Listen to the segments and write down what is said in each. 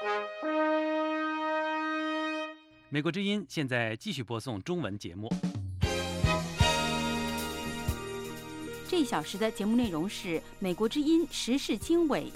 美国之音现在继续播送中文节目。 这一小时的节目内容是美国之音时事经纬。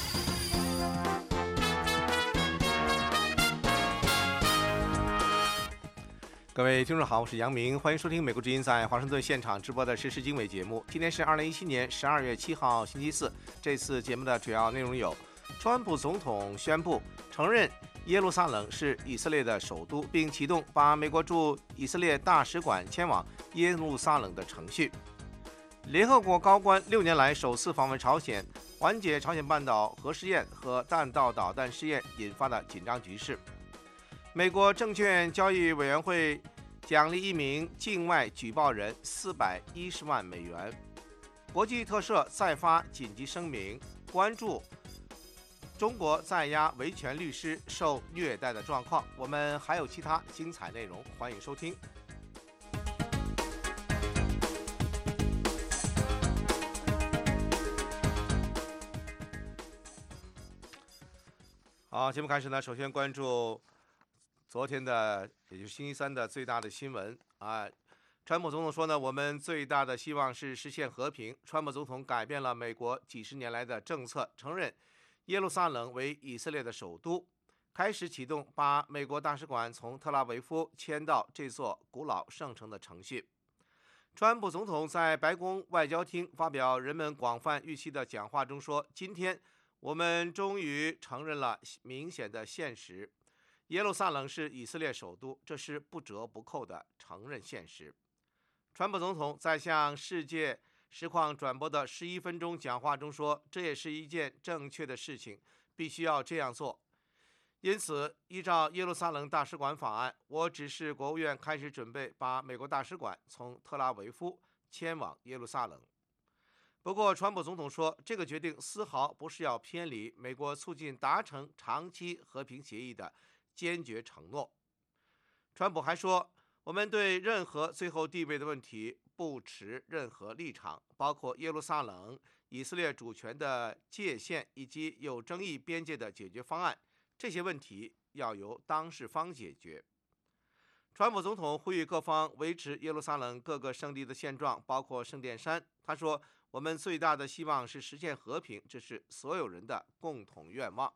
各位听众好，我是杨明，欢迎收听美国之音在华盛顿现场直播的时事经纬节目。今天是2017年12月7号星期四。这次节目的主要内容有：川普总统宣布承认耶路撒冷是以色列的首都，并启动把美国驻以色列大使馆迁往耶路撒冷的程序；联合国高官6年来首次访问朝鲜，缓解朝鲜半岛核试验和弹道导弹试验引发的紧张局势；美国证券交易委员会奖励一名境外举报人410万美元；国际特赦再发紧急声明，关注中国在押维权律师受虐待的状况。我们还有其他精彩内容，欢迎收听。好，节目开始呢，首先关注昨天的，也就是星期三的最大的新闻啊。川普总统说呢，我们最大的希望是实现和平。川普总统改变了美国几十年来的政策，承认耶路撒冷为以色列的首都，开始启动把美国大使馆从特拉维夫迁到这座古老圣城的程序。川普总统在白宫外交厅发表人们广泛预期的讲话中说，今天我们终于承认了明显的现实，耶路撒冷是以色列首都，这是不折不扣的承认现实。川普总统在向世界实况转播的11分钟讲话中说，这也是一件正确的事情，必须要这样做。因此，依照耶路撒冷大使馆法案，我指示国务院开始准备把美国大使馆从特拉维夫迁往耶路撒冷。不过，川普总统说，这个决定丝毫不是要偏离美国促进达成长期和平协议的坚决承诺。川普还说，我们对任何最后地位的问题不持任何立场，包括耶路撒冷、以色列主权的界限以及有争议边界的解决方案，这些问题要由当事方解决。川普总统呼吁各方维持耶路撒冷各个圣地的现状，包括圣殿山。他说，我们最大的希望是实现和平，这是所有人的共同愿望。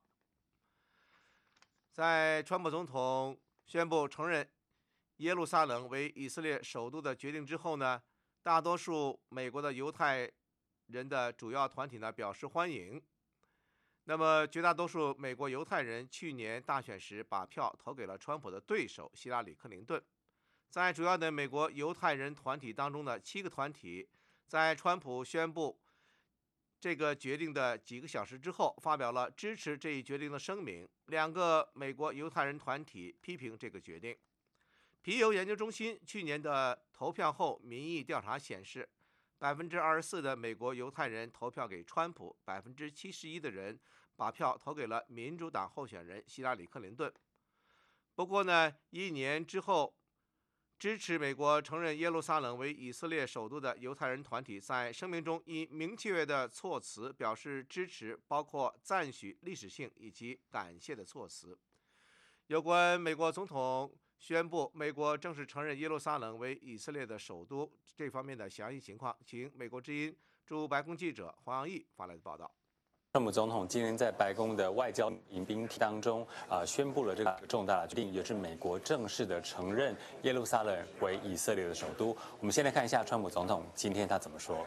在川普总统宣布承认耶路撒冷为以色列首都的决定之后呢，大多数美国的犹太人的主要团体呢表示欢迎。那么绝大多数美国犹太人去年大选时把票投给了川普的对手希拉里·克林顿。在主要的美国犹太人团体当中的7个团体，在川普宣布这个决定的几个小时之后，发表了支持这一决定的声明。2个美国犹太人团体批评这个决定。皮尤研究中心去年的投票后民意调查显示，24%的美国犹太人投票给川普，71%的人把票投给了民主党候选人希拉里·克林顿。不过呢，1年之后，支持美国承认耶路撒冷为以色列首都的犹太人团体在声明中以明确的措辞表示支持，包括赞许历史性以及感谢的措辞。有关美国总统宣布美国正式承认耶路撒冷为以色列的首都这方面的详细情况，请美国之音驻白宫记者黄阳毅发来的报道。 川普总统今天在白宫的外交迎宾当中宣布了这个重大的决定，也是美国正式的承认耶路撒冷为以色列的首都。我们先来看一下川普总统今天他怎么说。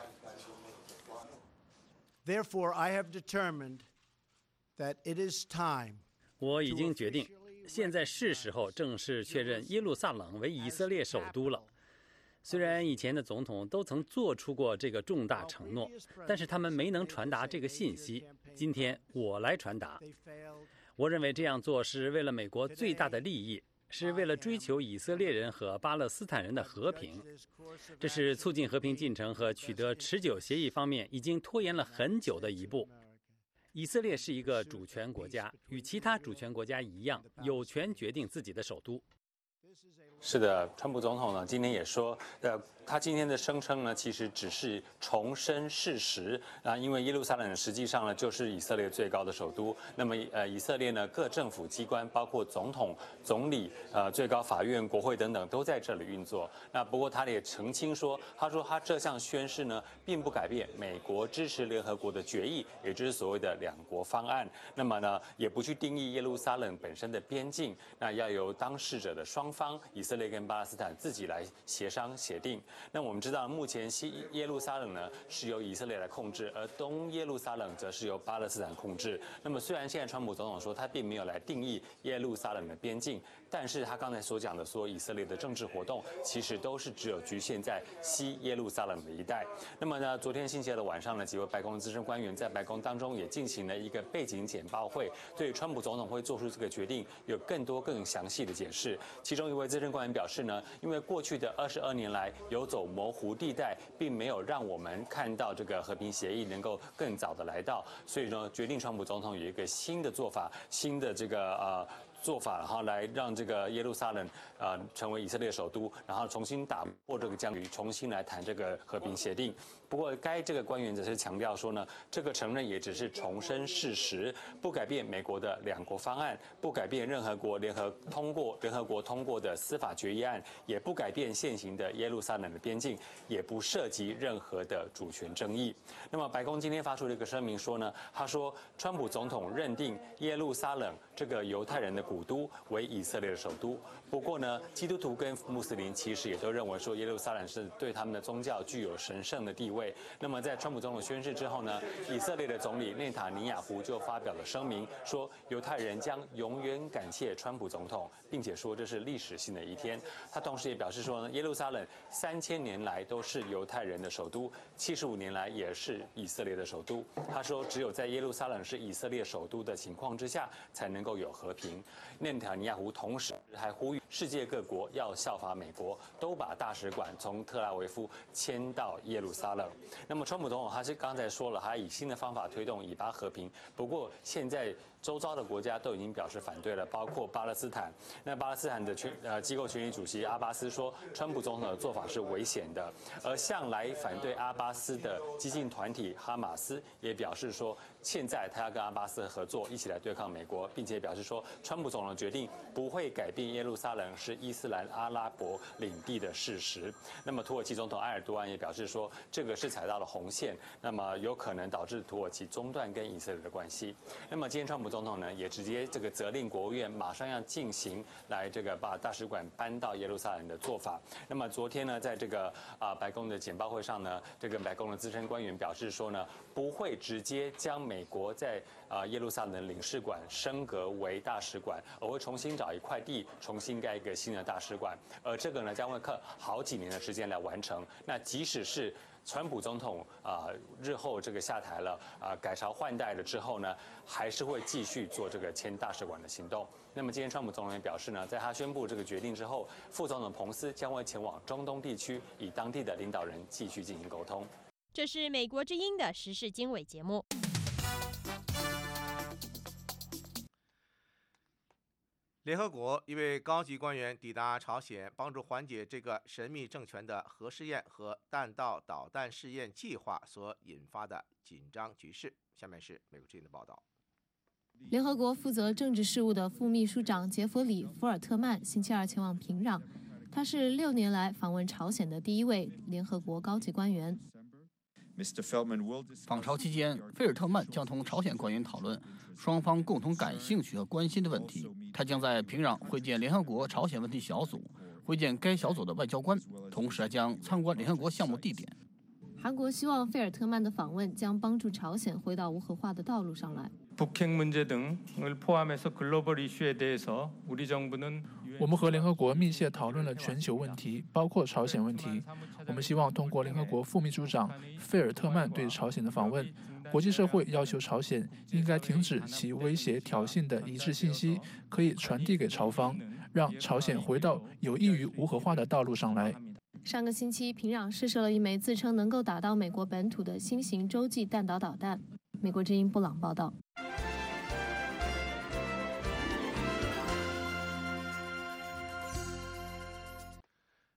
Therefore, I have determined that it is time. 我已经决定，现在是时候正式确认耶路撒冷为以色列首都了。虽然以前的总统都曾做出过这个重大承诺，但是他们没能传达这个信息。今天我来传达。我认为这样做是为了美国最大的利益，是为了追求以色列人和巴勒斯坦人的和平。这是促进和平进程和取得持久协议方面已经拖延了很久的一步。以色列是一个主权国家，与其他主权国家一样，有权决定自己的首都。 是的，川普总统呢今天也说，他今天的声称呢，其实只是重申事实啊，因为耶路撒冷实际上呢就是以色列最高的首都。那么以色列呢各政府机关，包括总统、总理、最高法院、国会等等，都在这里运作。那不过他也澄清说，他这项宣誓呢，并不改变美国支持联合国的决议，也就是所谓的两国方案。那么呢，也不去定义耶路撒冷本身的边境，那要由当事者的双方，以色列跟巴勒斯坦自己来协商协定。那我们知道，目前西耶路撒冷呢是由以色列来控制，而东耶路撒冷则是由巴勒斯坦控制。那么虽然现在川普总统说他并没有来定义耶路撒冷的边境，但是他刚才所讲的说以色列的政治活动，其实都是只有局限在西耶路撒冷的一带。那么呢，昨天星期二的晚上呢，几位白宫的资深官员在白宫当中也进行了一个背景简报会，对川普总统会做出这个决定有更详细的解释。其中一位资深官员表示呢，因为过去的22年来游走模糊地带，并没有让我们看到这个和平协议能够更早的来到，所以呢，决定川普总统有一个新的做法，新的这个做法，然后来让这个耶路撒冷成为以色列首都，然后重新打破这个僵局，重新来谈这个和平协定。不过，这个官员则是强调说呢，这个承认也只是重申事实，不改变美国的两国方案，不改变联合国通过的司法决议案，也不改变现行的耶路撒冷的边境，也不涉及任何的主权争议。那么，白宫今天发出了一个声明说呢，他说，川普总统认定耶路撒冷这个犹太人的古都为以色列的首都。不过呢，基督徒跟穆斯林其实也都认为说，耶路撒冷是对他们的宗教具有神圣的地位。那么在川普总统宣誓之后呢，以色列的总理内塔尼亚胡就发表了声明，说犹太人将永远感谢川普总统，并且说这是历史性的一天。他同时也表示说呢，耶路撒冷3000年来都是犹太人的首都，75年来也是以色列的首都。他说，只有在耶路撒冷是以色列首都的情况之下，才能够有和平。内塔尼亚胡同时还呼吁世界各国要效法美国，都把大使馆从特拉维夫迁到耶路撒冷。那么，川普总统他是刚才说了，他以新的方法推动以巴和平。不过，现在周遭的国家都已经表示反对了，包括巴勒斯坦。那巴勒斯坦的机构权力主席阿巴斯说，川普总统的做法是危险的。而向来反对阿巴斯的激进团体哈马斯也表示说，现在他要跟阿巴斯合作，一起来对抗美国，并且表示说，川普总统的决定不会改变耶路撒冷是伊斯兰阿拉伯领地的事实。那么，土耳其总统埃尔多安也表示说，这个是踩到了红线，那么有可能导致土耳其中断跟以色列的关系。那么，今天川普总统呢也直接这个责令国务院马上要进行来这个把大使馆搬到耶路撒冷的做法。那么昨天呢，在这个白宫的简报会上呢，这个白宫的资深官员表示说呢，不会直接将美国在耶路撒冷的领事馆升格为大使馆，而会重新找一块地，重新盖一个新的大使馆。而这个呢，将会靠好几年的时间来完成。那即使是川普总统日后这个下台了改朝换代了之后呢，还是会继续做这个迁大使馆的行动。那么今天川普总统也表示呢，在他宣布这个决定之后，副总统彭斯将会前往中东地区，与当地的领导人继续进行沟通。 这是美国之音的时事经纬节目。 联合国一位高级官员抵达朝鲜，帮助缓解这个神秘政权的核试验和弹道导弹试验计划所引发的紧张局势。下面是美国之音的报道。 联合国负责政治事务的副秘书长杰弗里·福尔特曼星期二前往平壤，他是6年来访问朝鲜的第1位联合国高级官员。 访朝期间，菲尔特曼将同朝鲜官员讨论双方共同感兴趣和关心的问题。他将在平壤会见联合国朝鲜问题小组，会见该小组的外交官，同时还将参观联合国项目地点。 韩国希望菲尔特曼的访问将帮助朝鲜回到无核化的道路上来。 我们和联合国密切讨论了全球问题，包括朝鲜问题。我们希望通过联合国副秘书长费尔特曼对朝鲜的访问，国际社会要求朝鲜应该停止其威胁挑衅的一致信息，可以传递给朝方，让朝鲜回到有益于无核化的道路上来。 上个星期，平壤试射了一枚自称能够打到美国本土的新型洲际弹道导弹。美国之音布朗报道。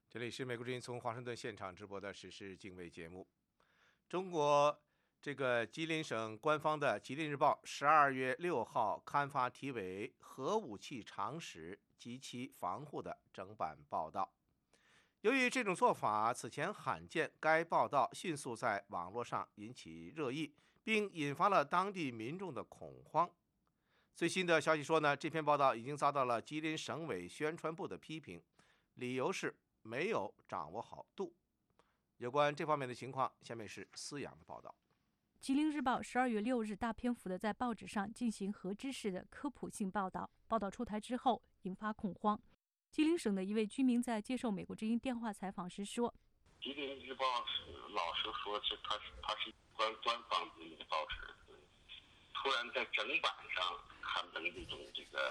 这里是美国之音从华盛顿现场直播的时事经纬节目。中国这个吉林省官方的《吉林日报》12月6号刊发题为《核武器常识及其防护》的整版报道。由于这种做法此前罕见，该报道迅速在网络上引起热议，并引发了当地民众的恐慌。最新的消息说呢，这篇报道已经遭到了吉林省委宣传部的批评，理由是没有掌握好度。有关这方面的情况，下面是思阳的报道。 吉林日报12月6日大篇幅的在报纸上进行核知识的科普性报道，报道出台之后引发恐慌。吉林省的一位居民在接受美国之音电话采访时说：“ 吉林日报老实说，它是官方的一个报纸，突然在整版上刊登这种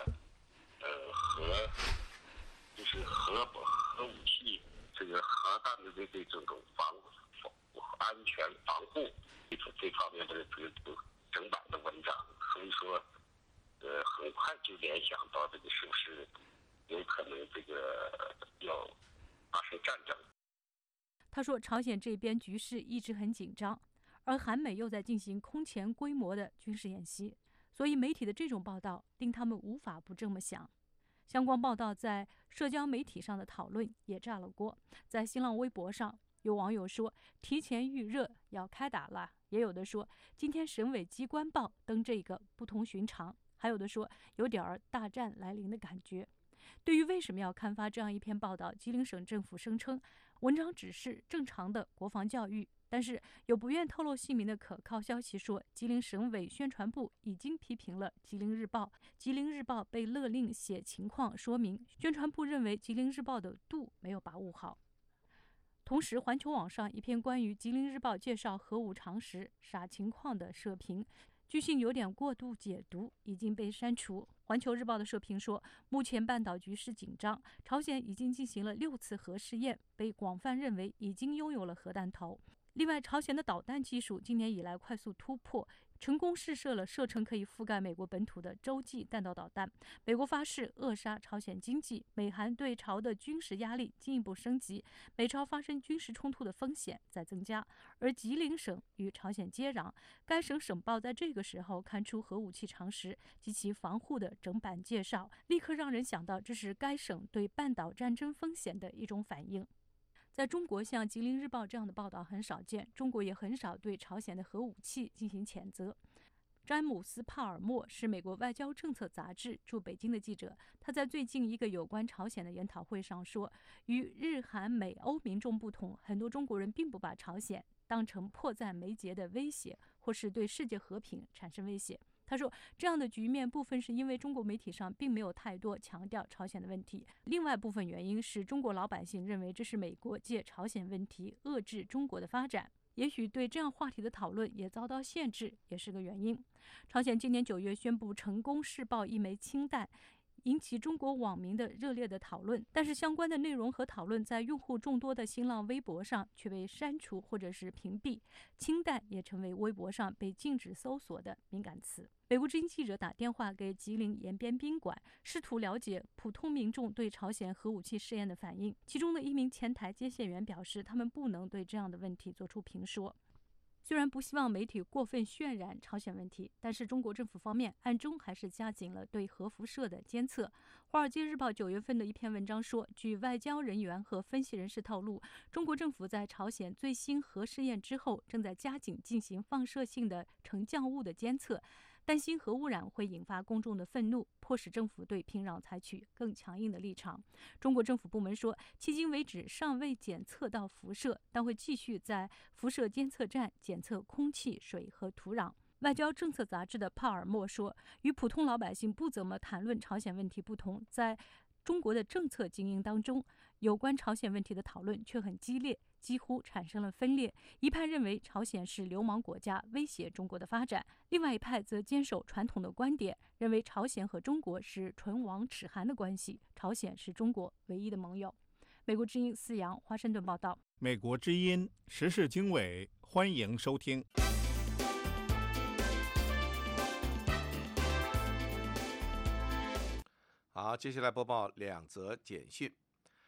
核武器核弹的这种安全防护这方面的整版的文章，所以说很快就联想到是不是有可能要发生战争。” 他说，朝鲜这边局势一直很紧张，而韩美又在进行空前规模的军事演习，所以媒体的这种报道令他们无法不这么想。相关报道在社交媒体上的讨论也炸了锅，在新浪微博上，有网友说提前预热要开打了，也有的说今天省委机关报登这个不同寻常，还有的说有点大战来临的感觉。对于为什么要刊发这样一篇报道，吉林省政府声称文章只是正常的国防教育，但是有不愿透露姓名的可靠消息说，吉林省委宣传部已经批评了吉林日报，吉林日报被勒令写情况说明，宣传部认为吉林日报的度没有把握好。同时，环球网上一篇关于吉林日报介绍核武常识傻情况的社评，据信有点过度解读，已经被删除。环球日报的社评说，目前半岛局势紧张，朝鲜已经进行了6次核试验，被广泛认为已经拥有了核弹头。另外，朝鲜的导弹技术今年以来快速突破，成功试射了射程可以覆盖美国本土的洲际弹道导弹。美国发誓扼杀朝鲜经济，美韩对朝的军事压力进一步升级，美朝发生军事冲突的风险在增加。而吉林省与朝鲜接壤，该省省报在这个时候刊出核武器常识及其防护的整版介绍，立刻让人想到这是该省对半岛战争风险的一种反应。在中国，像吉林日报这样的报道很少见，中国也很少对朝鲜的核武器进行谴责。詹姆斯·帕尔默是美国外交政策杂志驻北京的记者，他在最近一个有关朝鲜的研讨会上说，与日韩美欧民众不同，很多中国人并不把朝鲜当成迫在眉睫的威胁，或是对世界和平产生威胁。他说，这样的局面部分是因为中国媒体上并没有太多强调朝鲜的问题，另外部分原因是中国老百姓认为这是美国借朝鲜问题遏制中国的发展，也许对这样话题的讨论也遭到限制，也是个原因。朝鲜今年9月宣布成功试爆一枚氢弹，引起中国网民的热烈的讨论，但是相关的内容和讨论在用户众多的新浪微博上却被删除或者是屏蔽，氢弹也成为微博上被禁止搜索的敏感词。美国之音记者打电话给吉林延边宾馆，试图了解普通民众对朝鲜核武器试验的反应。其中的一名前台接线员表示，他们不能对这样的问题做出评说。虽然不希望媒体过分渲染朝鲜问题，但是中国政府方面暗中还是加紧了对核辐射的监测。《华尔街日报》9月份的一篇文章说，据外交人员和分析人士透露，中国政府在朝鲜最新核试验之后，正在加紧进行放射性的沉降物的监测，担心核污染会引发公众的愤怒，迫使政府对平壤采取更强硬的立场。中国政府部门说，迄今为止尚未检测到辐射，但会继续在辐射监测站检测空气、水和土壤。外交政策杂志的帕尔默说，与普通老百姓不怎么谈论朝鲜问题不同，在中国的政策精英当中，有关朝鲜问题的讨论却很激烈，几乎产生了分裂。一派认为朝鲜是流氓国家，威胁中国的发展；另外一派则坚守传统的观点，认为朝鲜和中国是唇亡齿寒的关系，朝鲜是中国唯一的盟友。美国之音思阳，华盛顿报道。 美国之音时事经纬，欢迎收听。 好，接下来播报2则简讯。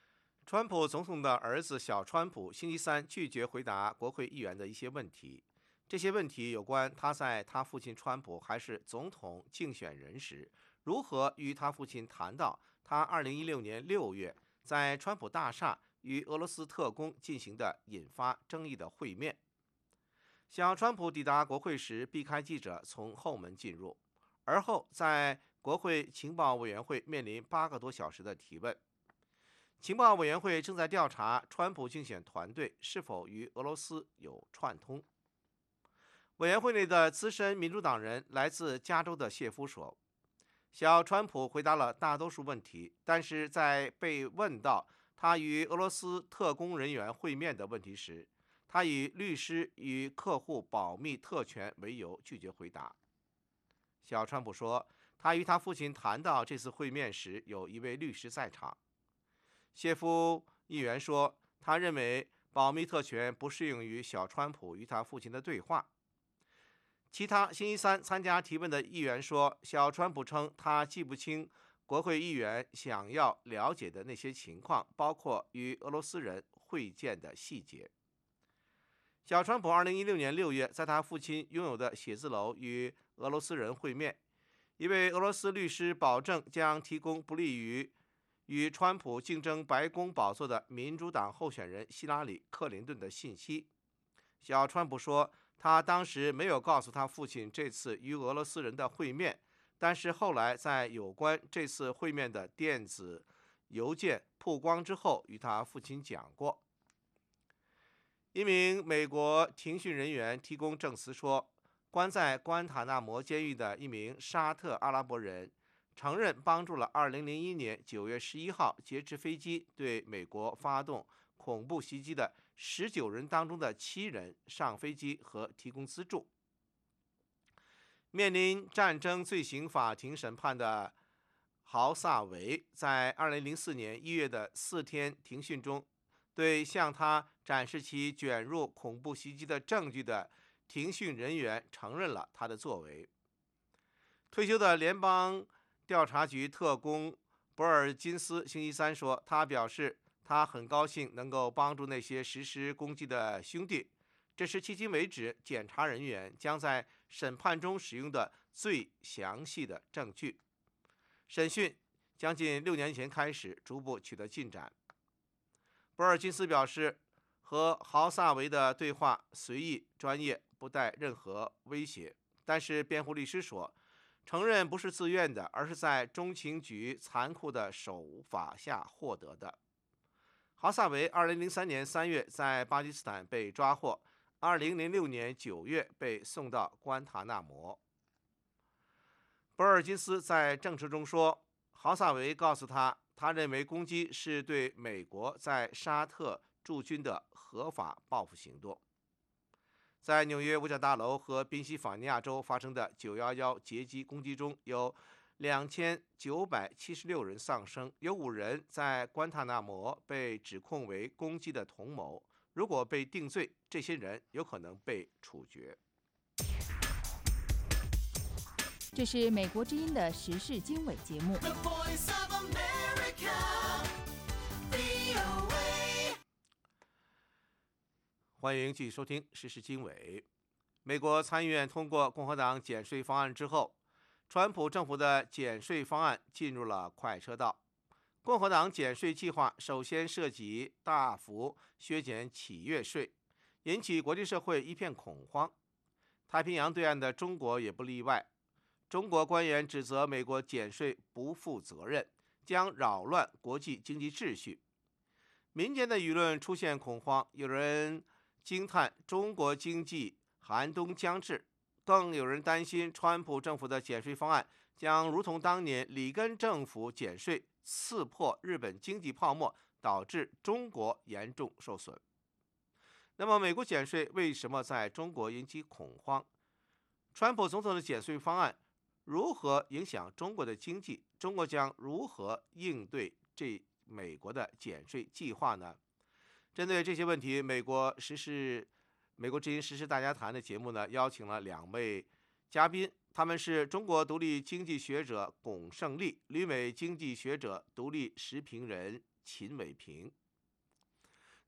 川普总统的儿子小川普星期三拒绝回答国会议员的一些问题，这些问题有关他在他父亲川普还是总统竞选人时，如何与他父亲谈到他2016年6月在川普大厦与俄罗斯特工进行的引发争议的会面。小川普抵达国会时避开记者，从后门进入，而后在国会情报委员会面临8个多小时的提问。情报委员会正在调查川普竞选团队是否与俄罗斯有串通。委员会内的资深民主党人来自加州的谢夫说，小川普回答了大多数问题，但是在被问到他与俄罗斯特工人员会面的问题时，他以律师与客户保密特权为由拒绝回答。小川普说，他与他父亲谈到这次会面时，有一位律师在场。谢夫议员说，他认为保密特权不适用于小川普与他父亲的对话。其他星期三参加提问的议员说，小川普称他记不清国会议员想要了解的那些情况，包括与俄罗斯人会见的细节。小川普2016年6月在他父亲拥有的写字楼与俄罗斯人会面，一位俄罗斯律师保证将提供不利于与川普竞争白宫宝座的民主党候选人希拉里·克林顿的信息。小川普说，他当时没有告诉他父亲这次与俄罗斯人的会面，但是后来在有关这次会面的电子邮件曝光之后，与他父亲讲过。一名美国庭讯人员提供证词说，关在关塔那摩监狱的一名沙特阿拉伯人承认帮助了2001年9月11号劫持飞机对美国发动恐怖袭击的19人当中的7人上飞机和提供资助。面临战争罪行法庭审判的豪萨维在2004年1月的4天庭讯中，对向他展示其卷入恐怖袭击的证据的庭讯人员承认了他的作为。退休的联邦调查局特工博尔金斯星期三说，他表示他很高兴能够帮助那些实施攻击的兄弟，这是迄今为止检察人员将在审判中使用的最详细的证据。审讯将近6年前开始，逐步取得进展。博尔金斯表示，和豪萨维的对话随意、专业，不带任何威胁，但是辩护律师说，承认不是自愿的，而是在中情局残酷的手法下获得的。豪萨维2003年3月在巴基斯坦被抓获，2006年9月被送到关塔那摩。博尔金斯在证词中说，豪萨维告诉他，他认为攻击是对美国在沙特驻军的合法报复行动。在纽约五角大楼和宾夕法尼亚州发生的911劫机攻击中，有2976人丧生，有5人在关塔那摩被指控为攻击的同谋。如果被定罪，这些人有可能被处决。 这是美国之音的时事经纬节目。 欢迎继续收听时事经纬。美国参议院通过共和党减税方案之后，川普政府的减税方案进入了快车道。共和党减税计划首先涉及大幅削减企业税，引起国际社会一片恐慌。太平洋对岸的中国也不例外。中国官员指责美国减税不负责任，将扰乱国际经济秩序。民间的舆论出现恐慌，有人惊叹中国经济寒冬将至，更有人担心川普政府的减税方案将如同当年里根政府减税刺破日本经济泡沫，导致中国严重受损。那么美国减税为什么在中国引起恐慌？川普总统的减税方案如何影响中国的经济？中国将如何应对美国的减税计划呢？针对这些问题，美国之音时事大家谈的节目呢，邀请了2位嘉宾，他们是中国独立经济学者龚胜利、旅美经济学者、独立时评人秦伟平。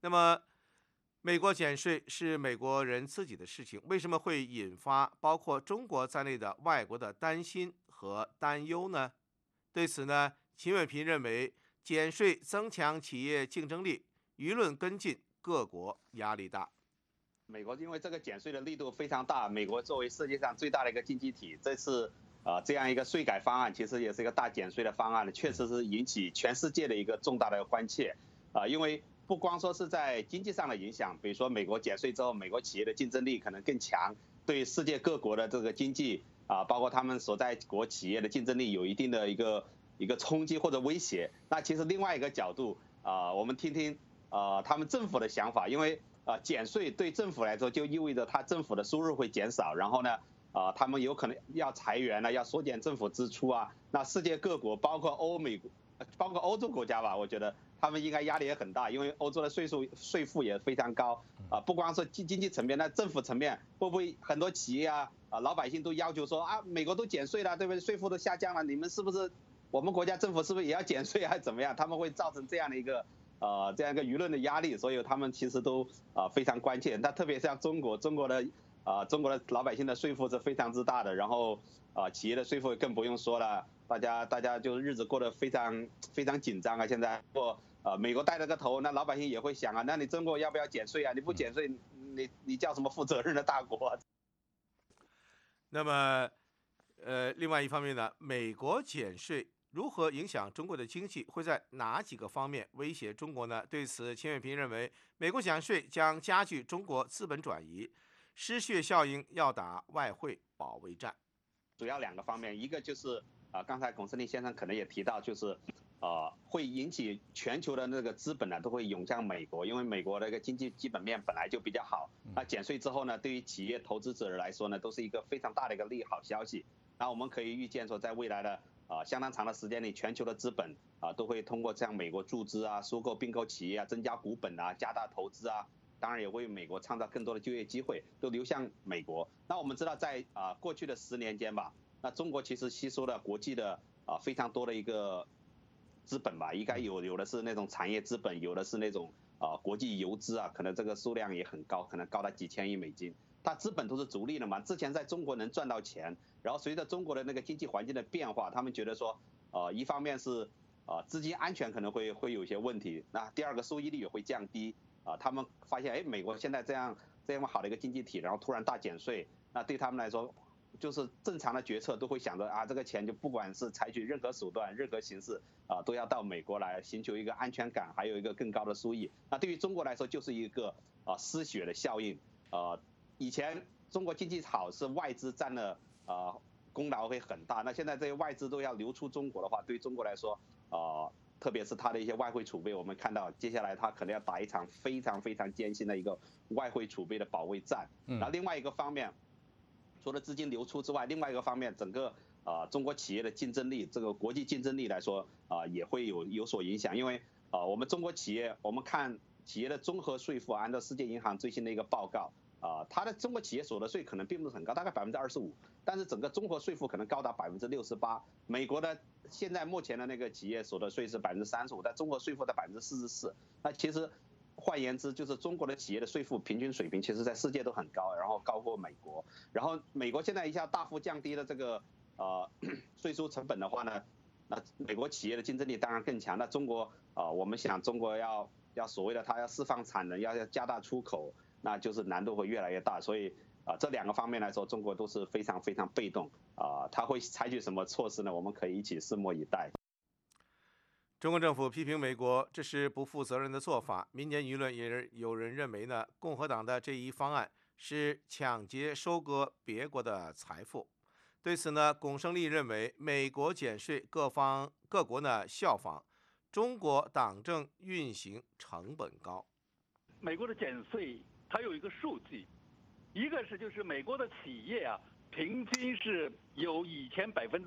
那么，美国减税是美国人自己的事情，为什么会引发包括中国在内的外国的担心和担忧呢？对此呢，秦伟平认为，减税增强企业竞争力，舆论跟进，各国压力大。 美国因为这个减税的力度非常大，美国作为世界上最大的一个经济体，这次这样一个税改方案，其实也是一个大减税的方案，确实是引起全世界的一个重大的关切因为不光说是在经济上的影响，比如说美国减税之后，美国企业的竞争力可能更强，对世界各国的这个经济包括他们所在国企业的竞争力有一定的一个冲击或者威胁。那其实另外一个角度我们听听他们政府的想法，因为减税对政府来说就意味着他政府的收入会减少，然后呢他们有可能要裁员要缩减政府支出那世界各国包括欧洲国家吧，我觉得他们应该压力也很大，因为欧洲的税负也非常高不光是经济层面，那政府层面会不会很多企业老百姓都要求说美国都减税了，对不对？税负都下降了，你们是不是我们国家政府是不是也要减税还是怎么样？他们会造成这样的一个舆论的压力，所以他们其实都非常关切。那特别像中国的老百姓的税负是非常之大的，然后企业的税负更不用说了，大家就日子过得非常非常紧张现在美国带了个头，那老百姓也会想那你中国要不要减税你不减税，你叫什么负责任的大国那么另外一方面呢，美国减税如何影响中国的经济，会在哪几个方面威胁中国呢？对此，秦伟平认为，美国减税将加剧中国资本转移，失血效应要打外汇保卫战。 主要2个方面，一个就是刚才龚胜利先生可能也提到，就是会引起全球的那个资本都会涌向美国，因为美国的一个经济基本面本来就比较好。那减税之后呢，对于企业投资者来说呢，都是一个非常大的一个利好消息。那我们可以预见说，在未来的相当长的时间里，全球的资本都会通过向美国注资收购并购企业增加股本加大投资当然也为美国创造更多的就业机会，都流向美国。那我们知道在过去的10年间吧，那中国其实吸收了国际的非常多的一个资本吧，应该有的是那种产业资本，有的是那种国际游资可能这个数量也很高，可能高达几千亿美金。它资本都是逐利的嘛，之前在中国能赚到钱，然后随着中国的那个经济环境的变化，他们觉得说一方面是资金安全可能会有一些问题，那第二个收益率也会降低他们发现美国现在这样好的一个经济体，然后突然大减税，那对他们来说就是正常的决策都会想着这个钱就不管是采取任何手段任何形式都要到美国来寻求一个安全感，还有一个更高的收益。那对于中国来说就是一个失血的效应以前中国经济好是外资占了功劳会很大，那现在这些外资都要流出中国的话，对于中国来说特别是它的一些外汇储备，我们看到接下来它可能要打一场非常非常艰辛的一个外汇储备的保卫战。那另外一个方面，除了资金流出之外，另外一个方面，整个中国企业的竞争力，这个国际竞争力来说也会有所影响，因为我们中国企业，我们看企业的综合税负，按照世界银行最新的一个报告它的中国企业所得税可能并不是很高，大概25%，但是整个综合税负可能高达68%。美国的现在目前的那个企业所得税是35%，但综合税负在44%。那其实换言之，就是中国的企业的税负平均水平，其实在世界都很高，然后高过美国。然后美国现在一下大幅降低了这个税收成本的话呢，那美国企业的竞争力当然更强。那中国我们想中国要所谓的它要释放产能，要加大出口，那就是难度会越来越大。所以这2个方面来说，中国都是非常非常被动它会采取什么措施呢？我们可以一起拭目以待。 中国政府批评美国这是不负责任的做法，民间舆论也有人认为呢，共和党的这一方案是抢劫收割别国的财富。对此呢，龚胜利认为，美国减税，各国呢效仿，中国党政运行成本高。 美国的减税它有一个数据，一个是就是美国的企业平均是有以前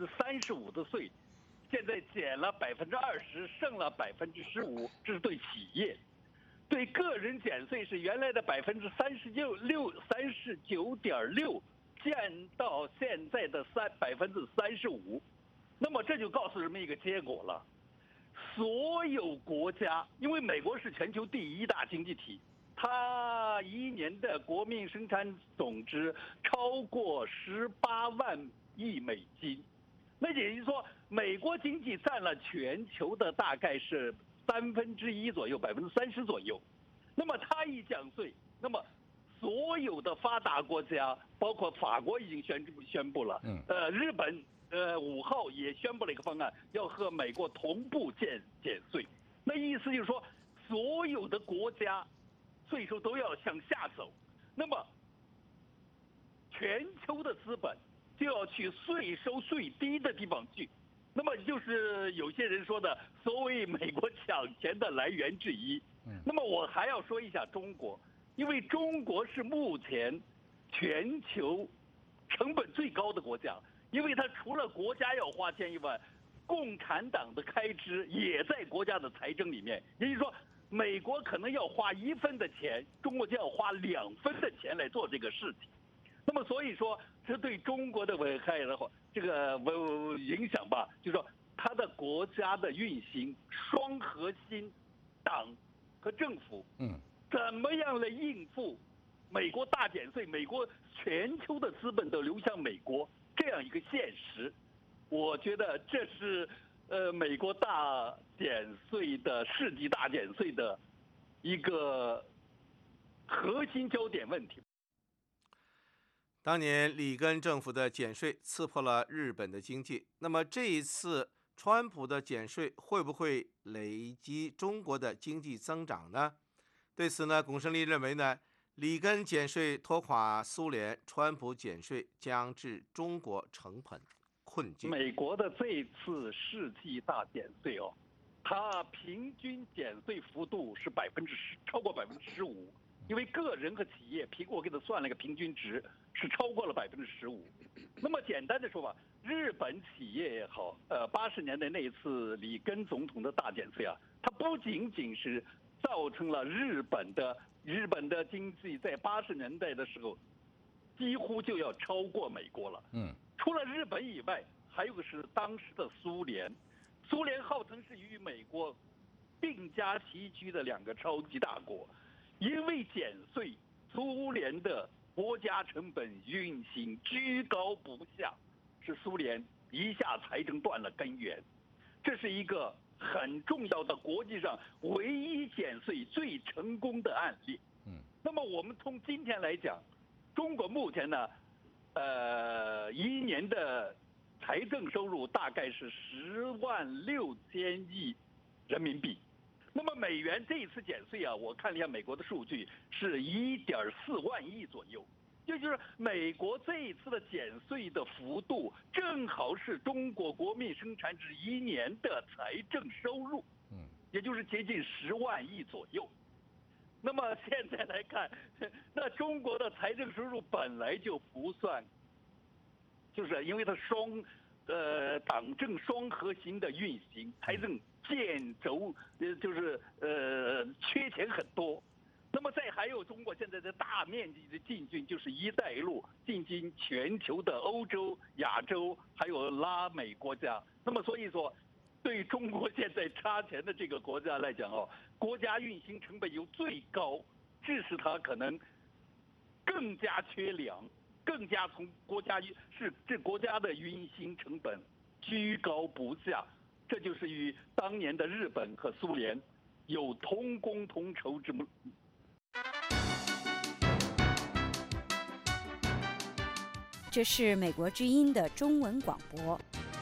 35%的税，现在减了20%，剩了15%，这是对企业。对个人减税是原来的39.6%降到现在的35%，那么这就告诉人们一个结果了， 所有国家，因为美国是全球第1大经济体，它1年的国民生产总值超过18万亿美金，那也就是说，美国经济占了全球的大概是1/3左右，30%左右。那么它一降税，那么所有的发达国家，包括法国已经宣布了，日本5号也宣布了一个方案，要和美国同步减税。那意思就是说，所有的国家税收都要向下走，那么全球的资本就要去税收最低的地方去。那么就是有些人说的所谓美国抢钱的来源之一。那么我还要说一下中国，因为中国是目前全球成本最高的国家，因为它除了国家要花钱以外，共产党的开支也在国家的财政里面。也就是说，美国可能要花1分的钱，中国就要花2分的钱来做这个事情。那么所以说，这对中国的危害的话，这个影响吧，就是说它的国家的运行双核心，党和政府，怎么样来应付美国大减税，美国全球的资本都流向美国这样一个现实，我觉得这是美国大减税的世纪大减税的一个核心焦点问题。 当年里根政府的减税刺破了日本的经济，那么这一次川普的减税会不会累积中国的经济增长呢？对此呢，龚胜利认为呢，里根减税拖垮苏联，川普减税将置中国成本困境。 美国的这一次世纪大减税它平均减税幅度是超过15%，因为个人和企业，我给他算了个平均值，是超过了15%。那么简单的说吧，日本企业也好，80年代那一次里根总统的大减税它不仅仅是造成了日本的经济在80年代的时候几乎就要超过美国了。除了日本以外，还有个是当时的苏联。苏联号称是与美国并驾齐驱的2个超级大国，因为减税，苏联的国家成本运行居高不下，使苏联一下财政断了根源。这是一个很重要的国际上唯一减税最成功的案例。那么我们从今天来讲，中国目前呢，1年的财政收入大概是10.6万亿人民币。那么美元这一次减税我看了一下美国的数据，是1.4万亿左右。也就是美国这一次的减税的幅度，正好是中国国民生产值1年的财政收入，也就是接近10万亿左右。那么现在来看，那中国的财政收入本来就不算，就是因为它党政双核心的运行，财政建轴就是缺钱很多。那么再还有中国现在的大面积的进军，就是一带一路进军全球的欧洲、亚洲，还有拉美国家。那么所以说，对中国现在差钱的这个国家来讲国家运行成本又最高，致使它可能更加缺粮，更加从国家的运行成本居高不下。这就是与当年的日本和苏联有同工同酬之谋。 这是美国之音的中文广播。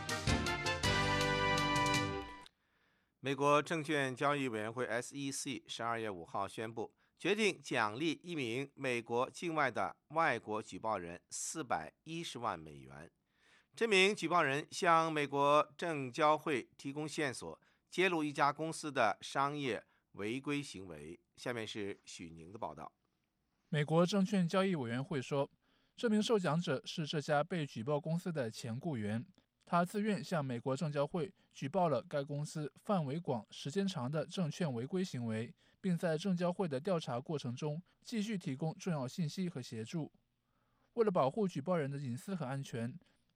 美国证券交易委员会 SEC 12月5号宣布，决定奖励一名美国境外的外国举报人410万美元。这名举报人向美国证交会提供线索，揭露一家公司的商业违规行为。下面是许宁的报道。 美国证券交易委员会说，这名受奖者是这家被举报公司的前雇员，他自愿向美国证交会举报了该公司范围广、时间长的证券违规行为，并在证交会的调查过程中继续提供重要信息和协助。为了保护举报人的隐私和安全，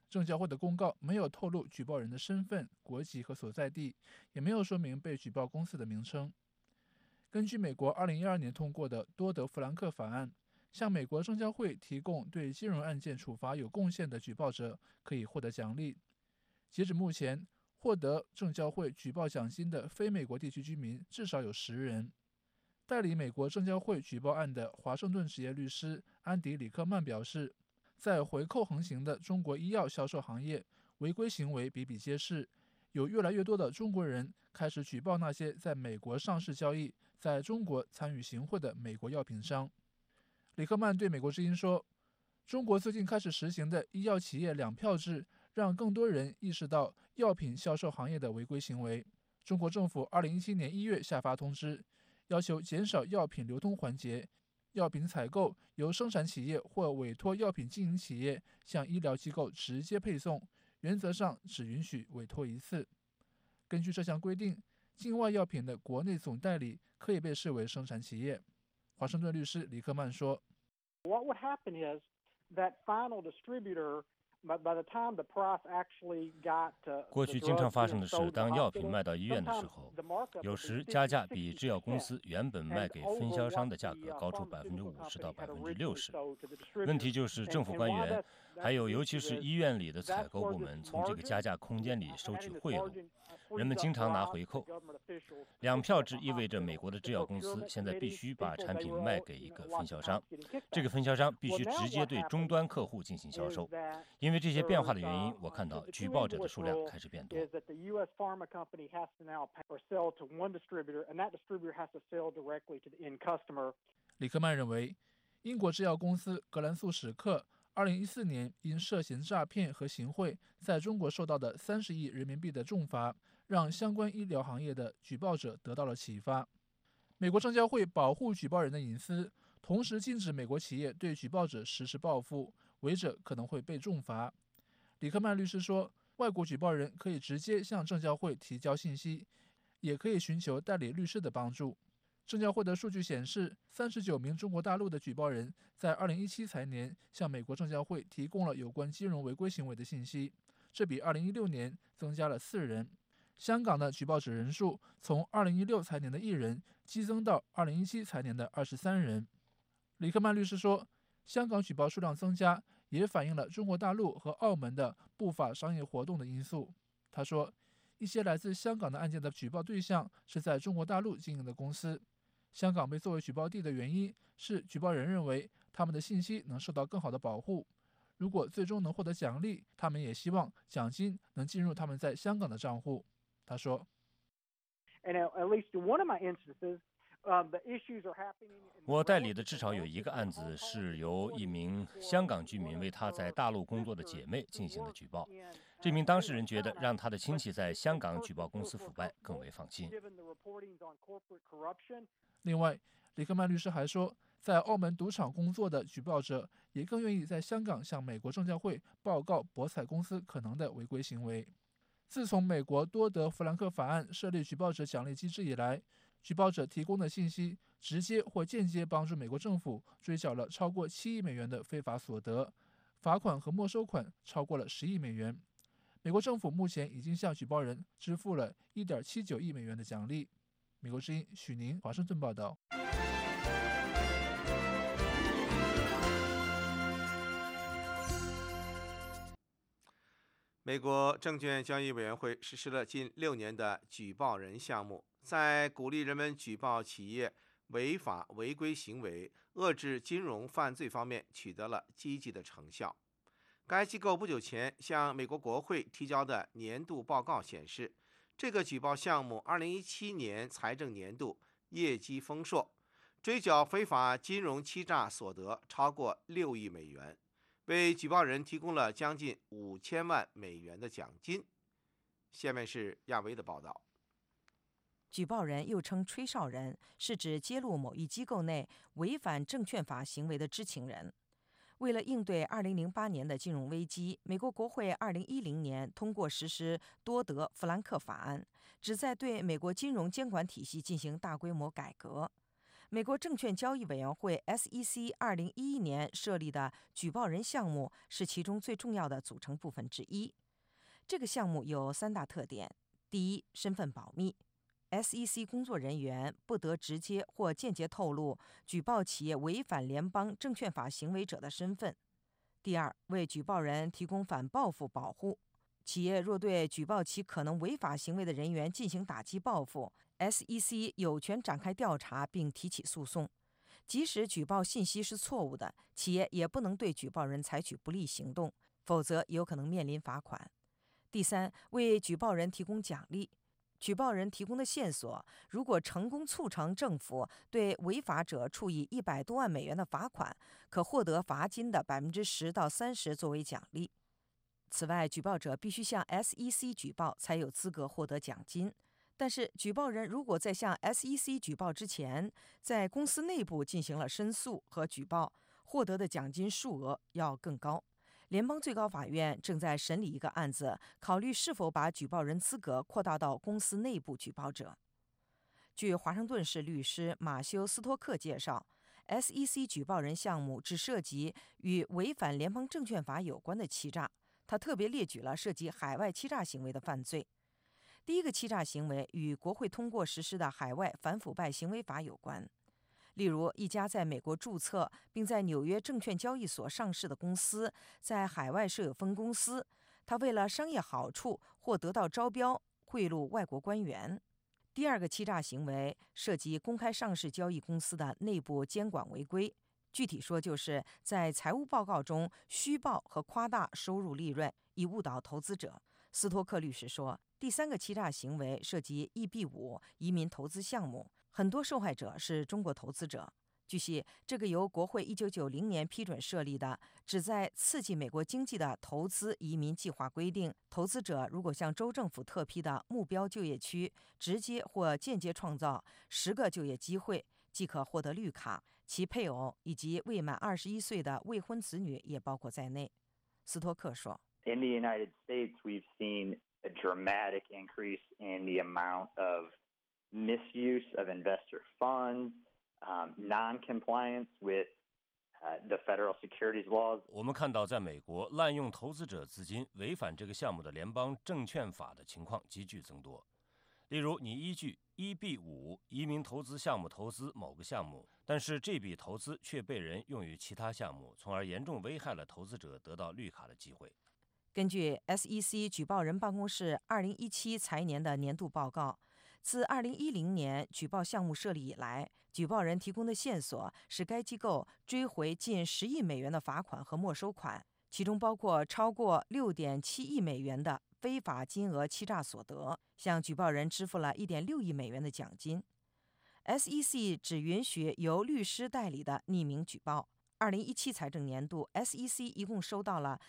证交会的公告没有透露举报人的身份、国籍和所在地，也没有说明被举报公司的名称。根据美国2012年通过的多德弗兰克法案，向美国证交会提供对金融案件处罚有贡献的举报者可以获得奖励。截止目前，获得证交会举报奖金的非美国地区居民至少有10人。代理美国证交会举报案的华盛顿职业律师安迪·里克曼表示，在回扣横行的中国医药销售行业，违规行为比比皆是，有越来越多的中国人开始举报那些在美国上市交易、在中国参与行贿的美国药品商。里克曼对美国之音说，中国最近开始实行的医药企业2票制，让更多人意识到药品销售行业的违规行为。中国政府2017年1月下发通知，要求减少药品流通环节，药品采购由生产企业或委托药品经营企业向医疗机构直接配送，原则上只允许委托1次。根据这项规定，境外药品的国内总代理可以被视为生产企业。华盛顿律师里克曼说 ：“What would happen is that final distributor by the time the price actually got to 过去经常发生的是，当药品卖到医院的时候，有时加价比制药公司原本卖给分销商的价格高出50%到60%。问题就是政府官员，还有尤其是医院里的采购部门，从这个加价空间里收取贿赂。人们经常拿回扣。2票制意味着美国的制药公司现在必须把产品卖给一个分销商，这个分销商必须直接对终端客户进行销售。因为这些变化的原因，我看到举报者的数量开始变多。 里克曼认为，英国制药公司格兰素史克2014年因涉嫌诈骗和行贿，在中国受到的30亿人民币的重罚，让相关医疗行业的举报者得到了启发。美国证交会保护举报人的隐私，同时禁止美国企业对举报者实施报复，违者可能会被重罚。里克曼律师说，外国举报人可以直接向证交会提交信息，也可以寻求代理律师的帮助。证交会的数据显示，39名中国大陆的举报人在2017财年向美国证交会提供了有关金融违规行为的信息，这比2016年增加了4人。香港的举报者人数从2016财年的1人激增到2017财年的23人。里克曼律师说，香港举报数量增加也反映了中国大陆和澳门的不法商业活动的因素。他说，一些来自香港的案件的举报对象是在中国大陆经营的公司。香港被作为举报地的原因是举报人认为他们的信息能受到更好的保护。如果最终能获得奖励，他们也希望奖金能进入他们在香港的账户。他说， 我代理的至少有一个案子是由一名香港居民为他在大陆工作的姐妹进行的举报。这名当事人觉得让他的亲戚在香港举报公司腐败更为放心。 另外，里克曼律师还说，在澳门赌场工作的举报者也更愿意在香港向美国证交会报告博彩公司可能的违规行为。自从美国多德弗兰克法案设立举报者奖励机制以来，举报者提供的信息直接或间接帮助美国政府追缴了超过7亿美元的非法所得，罚款和没收款超过了10亿美元。美国政府目前已经向举报人支付了1.79亿美元的奖励。美国之音许宁华盛顿报道。 美国证券交易委员会实施了近6年的举报人项目，在鼓励人们举报企业违法违规行为、遏制金融犯罪方面取得了积极的成效。该机构不久前向美国国会提交的年度报告显示，这个举报项目2017年财政年度业绩丰硕，追缴非法金融欺诈所得超过6亿美元，为举报人提供了将近5000万美元的奖金。下面是亚维的报道。 举报人又称吹哨人，是指揭露某一机构内违反证券法行为的知情人。为了应对2008年的金融危机，美国国会2010年通过实施多德弗兰克法案，旨在对美国金融监管体系进行大规模改革。 美国证券交易委员会 SEC 2011年设立的举报人项目是其中最重要的组成部分之一。这个项目有3大特点：第一，身份保密。SEC 工作人员不得直接或间接透露举报企业违反联邦证券法行为者的身份。第二，为举报人提供反报复保护。企业若对举报其可能违法行为的人员进行打击报复， SEC 有权展开调查并提起诉讼。即使举报信息是错误的，企业也不能对举报人采取不利行动，否则有可能面临罚款。第三，为举报人提供奖励。举报人提供的线索，如果成功促成政府对违法者处以100多万美元的罚款，可获得罚金的10%到30%作为奖励。此外，举报者必须向 SEC 举报才有资格获得奖金。但是，举报人如果在向 SEC 举报之前，在公司内部进行了申诉和举报，获得的奖金数额要更高。联邦最高法院正在审理一个案子，考虑是否把举报人资格扩大到公司内部举报者。据华盛顿市律师马修·斯托克介绍， SEC 举报人项目只涉及与违反联邦证券法有关的欺诈。他特别列举了涉及海外欺诈行为的犯罪。第一个欺诈行为与国会通过实施的海外反腐败行为法有关。例如，一家在美国注册并在纽约证券交易所上市的公司，在海外设有分公司，他为了商业好处或得到招标，贿赂外国官员。第二个欺诈行为涉及公开上市交易公司的内部监管违规，具体说就是在财务报告中虚报和夸大收入利润，以误导投资者。斯托克律师说，第三个欺诈行为涉及 EB5 移民投资项目，很多受害者是中国投资者。据悉，这个由国会1990年批准设立的旨在刺激美国经济的投资移民计划规定，投资者如果向州政府特批的目标就业区直接或间接创造10个就业机会，即可获得绿卡，其配偶以及未满21岁的未婚子女也包括在内。斯托克说 In the United States, we've seen a dramatic increase in the amount of misuse of investor funds, non-compliance with the federal securities laws. 我们看到，在美国滥用投资者资金、违反这个项目的联邦证券法的情况急剧增多。例如，你依据 EB5 移民投资项目投资某个项目，但是这笔投资却被人用于其他项目，从而严重危害了投资者得到绿卡的机会。 根据 SEC 举报人办公室2017财年的年度报告，自2010年举报项目设立以来，举报人提供的线索使该机构追回近10亿美元的罚款和没收款，其中包括超过6.7亿美元的非法金额欺诈所得，向举报人支付了1.6亿美元的奖金。SEC 只允许由律师代理的匿名举报。2017财政年度 ，SEC 一共收到了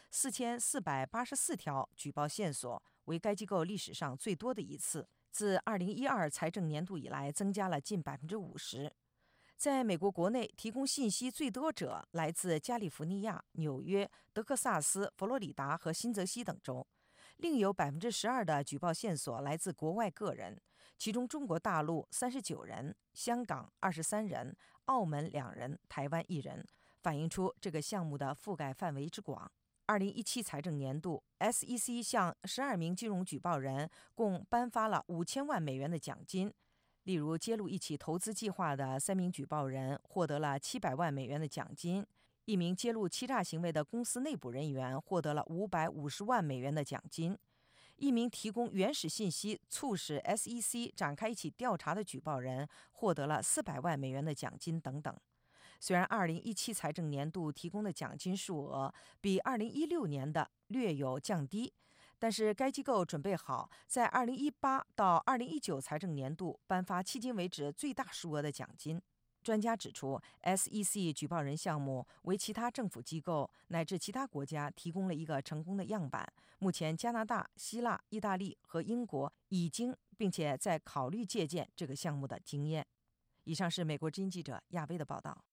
4484条举报线索，为该机构历史上最多的一次。自2012财政年度以来，增加了近50%。在美国国内，提供信息最多者来自加利福尼亚、纽约、德克萨斯、佛罗里达和新泽西等州，另有12%的举报线索来自国外个人，其中中国大陆39人，香港23人，澳门2人，台湾1人。反映出这个项目的覆盖范围之广。2017财政年度 ，SEC 向12名金融举报人共颁发了5000万美元的奖金。例如，揭露一起投资计划的3名举报人获得了700万美元的奖金，1名揭露欺诈行为的公司内部人员获得了550万美元的奖金，1名提供原始信息促使 SEC 展开一起调查的举报人获得了400万美元的奖金等等。虽然2017财政年度提供的奖金数额比2016年的略有降低，但是该机构准备好在2018到2019财政年度颁发迄今为止最大数额的奖金。专家指出 ，SEC 举报人项目为其他政府机构乃至其他国家提供了一个成功的样板。目前，加拿大、希腊、意大利和英国已经并且在考虑借鉴这个项目的经验。以上是美国之音记者亚薇的报道。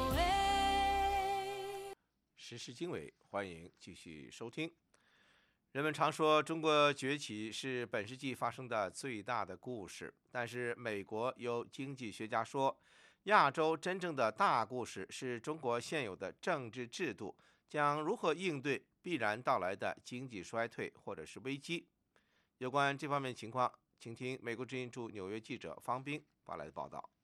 时事经纬，欢迎继续收听。 人们常说中国崛起是本世纪发生的最大的故事，但是美国有经济学家说，亚洲真正的大故事是中国现有的政治制度将如何应对必然到来的经济衰退或者是危机。有关这方面情况，请听美国之音驻纽约记者方斌发来的报道。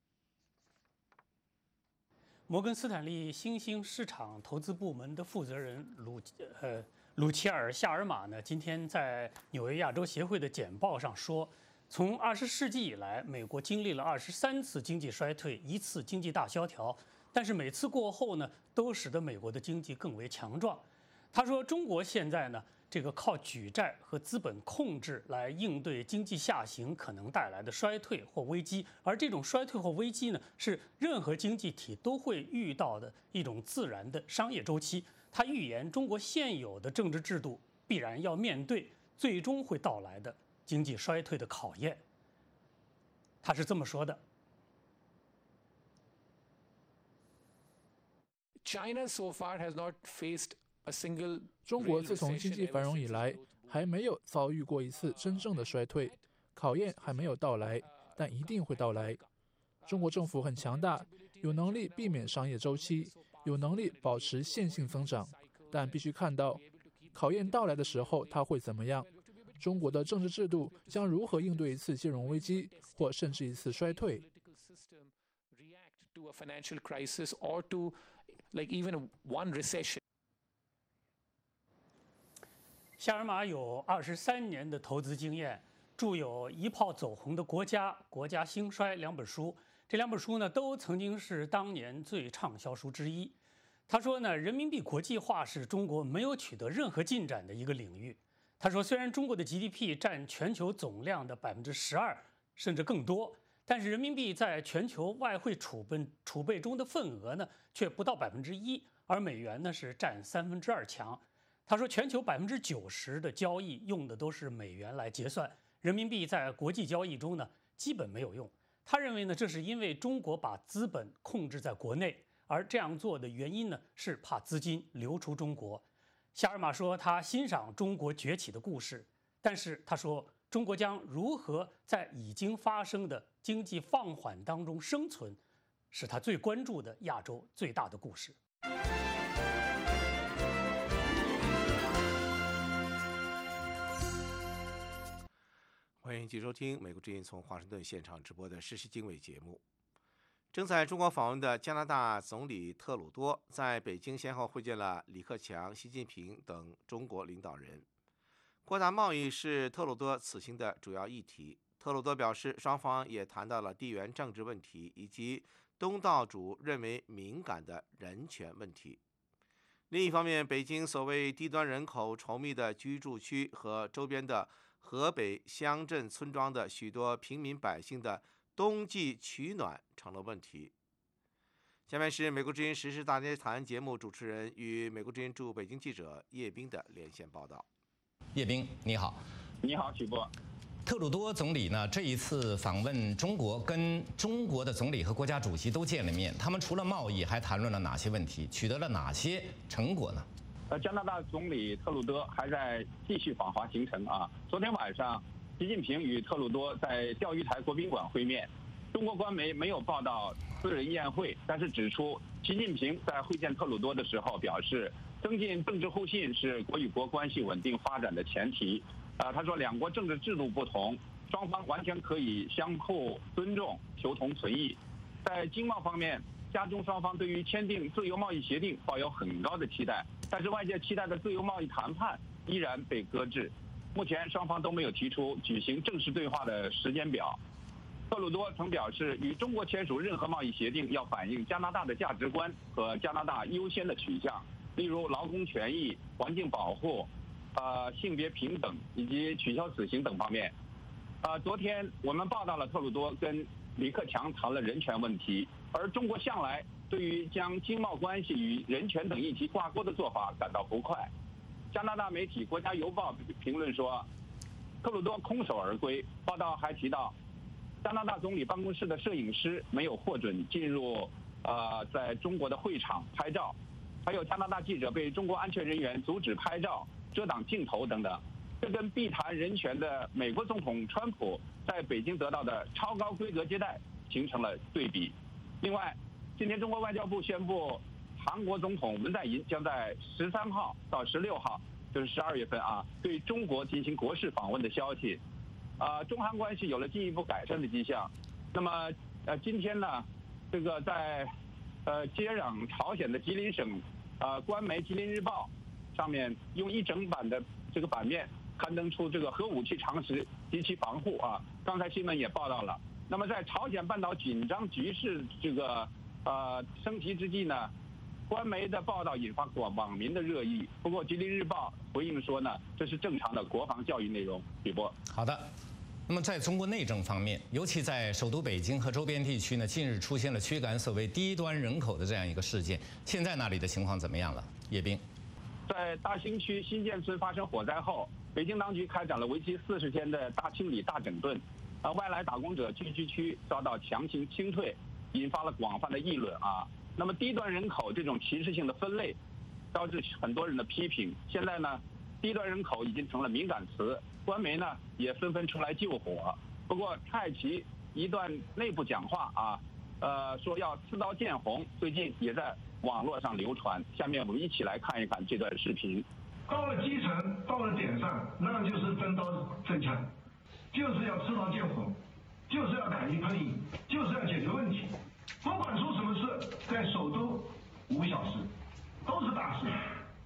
摩根斯坦利新兴市场投资部门的负责人鲁切尔·夏尔马呢，今天在纽约亚洲协会的简报上说，从20世纪以来，美国经历了23次经济衰退，1次经济大萧条，但是每次过后呢，都使得美国的经济更为强壮。他说，中国现在呢，这个靠举债和资本控制来应对经济下行可能带来的衰退或危机，而这种衰退或危机呢，是任何经济体都会遇到的一种自然的商业周期。他预言中国现有的政治制度必然要面对最终会到来的经济衰退的考验。他是这么说的。 中国自从经济繁荣以来，还没有遭遇过一次真正的衰退，考验还没有到来，但一定会到来。中国政府很强大，有能力避免商业周期，有能力保持线性增长，但必须看到，考验到来的时候它会怎么样。中国的政治制度将如何应对一次金融危机，或甚至一次衰退。 夏尔马有23年的投资经验，著有《一炮走红的国家》《国家兴衰》2本书。这2本书呢，都曾经是当年最畅销书之一。他说呢，人民币国际化是中国没有取得任何进展的一个领域。他说，虽然中国的 GDP 占全球总量的12%甚至更多，但是人民币在全球外汇储备中的份额呢，却不到1%，而美元呢是占2/3强。他说，全球90%的交易用的都是美元来结算，人民币在国际交易中呢基本没有用。他认为呢，这是因为中国把资本控制在国内，而这样做的原因呢是怕资金流出中国。夏尔马说，他欣赏中国崛起的故事，但是他说，中国将如何在已经发生的经济放缓当中生存，是他最关注的亚洲最大的故事。 欢迎继续收听美国之音从华盛顿现场直播的时事经纬节目。正在中国访问的加拿大总理特鲁多在北京先后会见了李克强、习近平等中国领导人。扩大贸易是特鲁多此行的主要议题。特鲁多表示，双方也谈到了地缘政治问题以及东道主认为敏感的人权问题。另一方面，北京所谓低端人口稠密的居住区和周边的河北乡镇村庄的许多平民百姓的冬季取暖成了问题。下面是美国之音时事大家谈节目主持人与美国之音驻北京记者叶斌的连线报道。 叶斌，你好。 你好，许波。 特鲁多总理呢，这一次访问中国，跟中国的总理和国家主席都见了面。他们除了贸易，还谈论了哪些问题？取得了哪些成果呢？ 加拿大总理特鲁多还在继续访华行程啊。昨天晚上，习近平与特鲁多在钓鱼台国宾馆会面。中国官媒没有报道私人宴会，但是指出，习近平在会见特鲁多的时候表示，增进政治互信是国与国关系稳定发展的前提。他说，两国政治制度不同，双方完全可以相互尊重，求同存异。在经贸方面，加中双方对于签订自由贸易协定抱有很高的期待，但是外界期待的自由贸易谈判依然被搁置。目前双方都没有提出举行正式对话的时间表。特鲁多曾表示，与中国签署任何贸易协定要反映加拿大的价值观和加拿大优先的取向，例如劳工权益、环境保护、性别平等以及取消死刑等方面。昨天我们报道了特鲁多跟李克强谈了人权问题，而中国向来对于将经贸关系与人权等议题挂钩的做法感到不快。加拿大媒体《国家邮报》评论说，特鲁多空手而归。报道还提到，加拿大总理办公室的摄影师没有获准进入在中国的会场拍照，还有加拿大记者被中国安全人员阻止拍照， 遮挡镜头等等。这跟避谈人权的美国总统川普在北京得到的超高规格接待形成了对比。另外，今天中国外交部宣布，韩国总统文在寅将在13号到16号，就是12月份对中国进行国事访问的消息。中韩关系有了进一步改善的迹象。那么今天呢，这个在接壤朝鲜的吉林省官媒《吉林日报》上面用一整版的这个版面刊登出这个核武器常识及其防护刚才新闻也报道了。那么在朝鲜半岛紧张局势这个升级之际呢，官媒的报道引发网民的热议。不过《吉林日报》回应说呢，这是正常的国防教育内容。吕波， 好的。那么在中国内政方面，尤其在首都北京和周边地区呢，近日出现了驱赶所谓低端人口的这样一个事件。现在那里的情况怎么样了？叶冰， 在大兴区新建村发生火灾后，北京当局开展了为期40天的大清理、大整顿。外来打工者聚居区遭到强行清退，引发了广泛的议论那么低端人口这种歧视性的分类，招致很多人的批评。现在呢，低端人口已经成了敏感词，官媒呢也纷纷出来救火。不过蔡奇一段内部讲话说要刺刀见红，最近也在网络上流传。下面我们一起来看一看这段视频。 到了基层，到了点上，那就是真刀真枪，就是要刺刀见红，就是要打击喷瘾，就是要解决问题。不管出什么事，在首都5小时都是大事。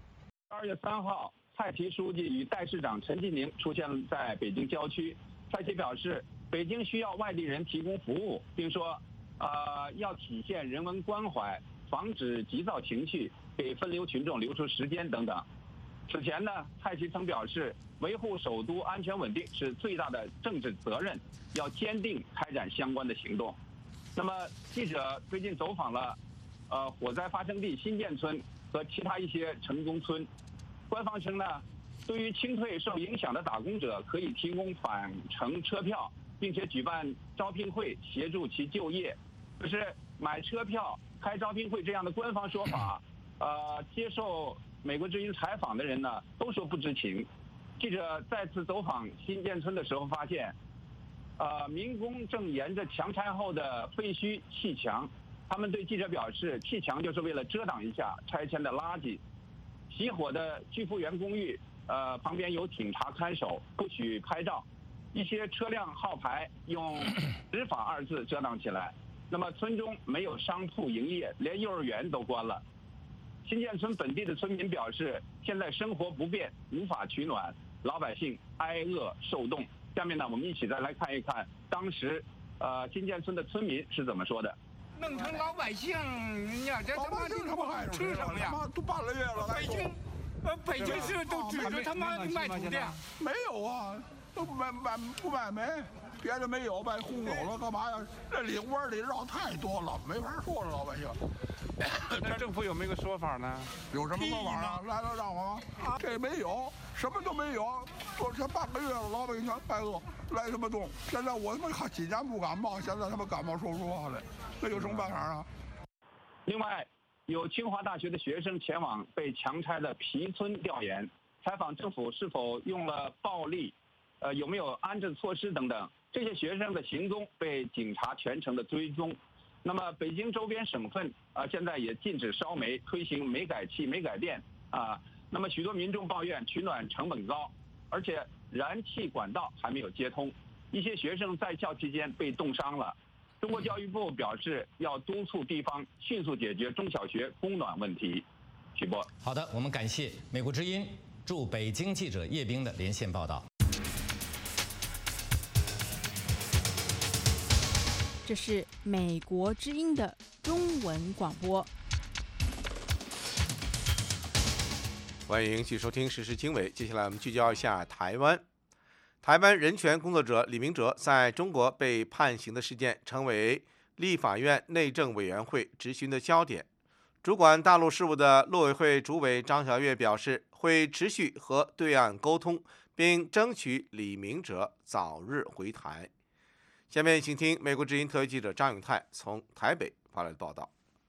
2月3号，蔡奇书记与代市长陈继宁出现在北京郊区。蔡奇表示，北京需要外地人提供服务，并说，要体现人文关怀，防止急躁情绪，给分流群众留出时间等等。此前呢，蔡奇曾表示，维护首都安全稳定是最大的政治责任，要坚定开展相关的行动。那么，记者最近走访了，火灾发生地新建村和其他一些城中村。官方称呢，对于清退受影响的打工者，可以提供返程车票，并且举办招聘会协助其就业。可是买车票、开招聘会这样的官方说法，接受美国之音采访的人呢，都说不知情。记者再次走访新建村的时候发现，民工正沿着强拆后的废墟砌墙。他们对记者表示，砌墙就是为了遮挡一下拆迁的垃圾。起火的居福园公寓，旁边有警察看守，不许拍照。一些车辆号牌用“执法”2字遮挡起来。那么村中没有商铺营业，连幼儿园都关了。新建村本地的村民表示，现在生活不便，无法取暖，老百姓挨饿受冻。下面呢，我们一起再来看一看当时新建村的村民是怎么说的。 弄成老百姓，你呀，这他妈吃什么呀？ 都半个月了， 北京市都指着他妈的卖土地， 没有啊，都不买煤，别的没有，把轰走了，干嘛呀？这里弯里绕太多了，没法说了，老百姓。 那政府有没有个说法呢？ 有什么说法啊？来了让我吗？这没有，什么都没有，都这半个月了，老百姓全挨饿，来什么动？现在我他妈几年不感冒，现在他妈感冒说不出话来，那有什么办法啊？ 另外，有清华大学的学生前往被强拆的皮村调研，采访政府是否用了暴力，有没有安置措施等等。这些学生的行踪被警察全程的追踪。那么，北京周边省份现在也禁止烧煤，推行煤改气、煤改电那么许多民众抱怨取暖成本高，而且燃气管道还没有接通。一些学生在校期间被冻伤了。中国教育部表示要督促地方迅速解决中小学供暖问题。徐波， 好的，我们感谢美国之音驻北京记者叶冰的连线报道。 这是美国之音的中文广播。 欢迎继续收听时事经纬。接下来我们聚焦一下台湾。台湾人权工作者李明哲在中国被判刑的事件，成为立法院内政委员会质询的焦点。主管大陆事务的陆委会主委张晓月表示，会持续和对岸沟通，并争取李明哲早日回台。下面请听美国之音特约记者张永泰从台北发来的报道。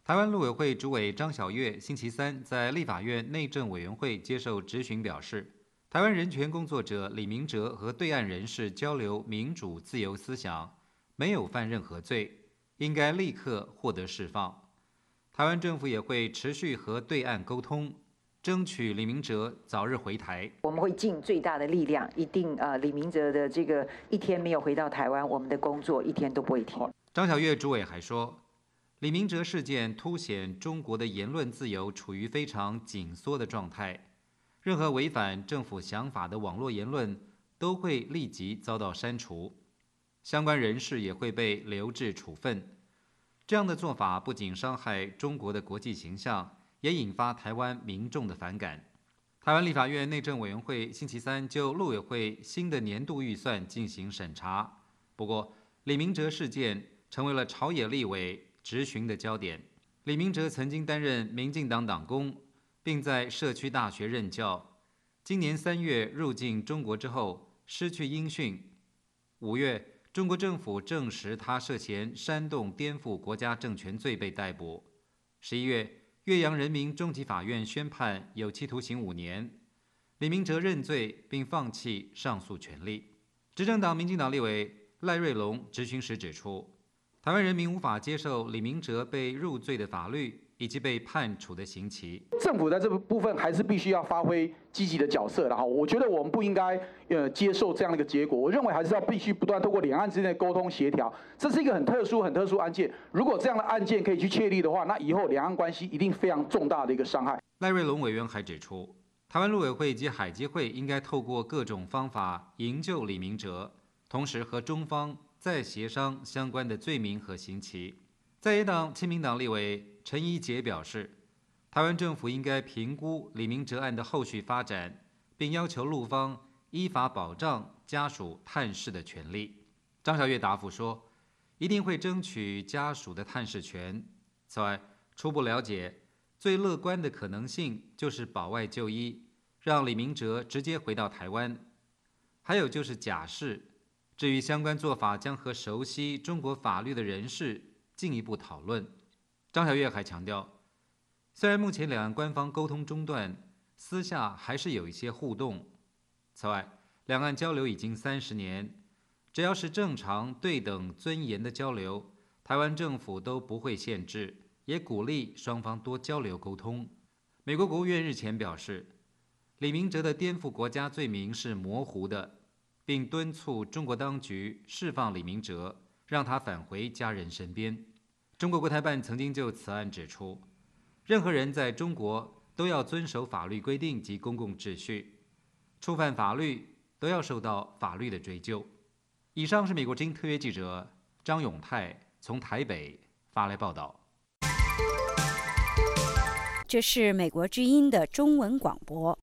台湾陆委会主委张晓月星期三在立法院内政委员会接受质询表示，台湾人权工作者李明哲和对岸人士交流民主自由思想，没有犯任何罪，应该立刻获得释放。台湾政府也会持续和对岸沟通，争取李明哲早日回台。 我们会尽最大的力量，一定李明哲的这个一天没有回到台湾，我们的工作一天都不会停。 张晓月主委还说，李明哲事件凸显中国的言论自由处于非常紧缩的状态，任何违反政府想法的网络言论都会立即遭到删除，相关人士也会被留置处分。这样的做法不仅伤害中国的国际形象，也引发台湾民众的反感。台湾立法院内政委员会星期三就陆委会新的年度预算进行审查，不过李明哲事件成为了朝野立委质询的焦点。李明哲曾经担任民进党党工，并在社区大学任教。今年3月入境中国之后失去音讯。5月，中国政府证实他涉嫌煽动颠覆国家政权罪被逮捕。11月，岳阳人民中级法院宣判有期徒刑5年。李明哲认罪并放弃上诉权利。执政党民进党立委赖瑞隆质询时指出，台湾人民无法接受李明哲被入罪的法律以及被判处的刑期。 政府在这部分还是必须要发挥积极的角色的哈。我觉得我们不应该接受这样的一个结果。我认为还是要必须不断透过两岸之间的沟通协调。这是一个很特殊案件。如果这样的案件可以去确立的话，那以后两岸关系一定非常重大的一个伤害。 赖瑞隆委员还指出，台湾陆委会及海基会应该透过各种方法营救李明哲，同时和中方再协商相关的罪名和刑期。在野党亲民党立委陈怡杰表示，台湾政府应该评估李明哲案的后续发展，并要求陆方依法保障家属探视的权利。张晓月答复说，一定会争取家属的探视权。此外，初步了解，最乐观的可能性就是保外就医，让李明哲直接回到台湾。还有就是假释，至于相关做法将和熟悉中国法律的人士进一步讨论。张晓月还强调，虽然目前两岸官方沟通中断，私下还是有一些互动。此外，两岸交流已经30年，只要是正常、对等、尊严的交流，台湾政府都不会限制，也鼓励双方多交流沟通。美国国务院日前表示，李明哲的颠覆国家罪名是模糊的，并敦促中国当局释放李明哲，让他返回家人身边。中国国台办曾经就此案指出，任何人在中国都要遵守法律规定及公共秩序，触犯法律都要受到法律的追究。以上是美国之音特约记者张永泰从台北发来报道。 这是美国之音的中文广播。